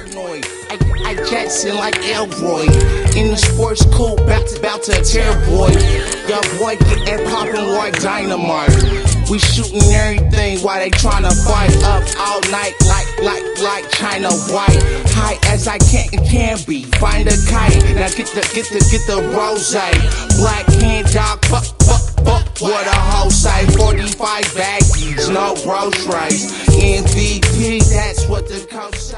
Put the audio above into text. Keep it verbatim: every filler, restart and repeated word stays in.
paranoid. I, I Jackson like Elroy. In the sports coupe, bout to, bout to tear boy. Your boy getting poppin' like dynamite. We shooting everything while they tryna fight. Up all night like, like, like China White. High as I can, can be. Find a kite. Now get the, get the, get the rose. Black hand dog, fuck, fuck, fuck. What a whole say. forty-five baggies, no groceries. M V P, that's what the coach said.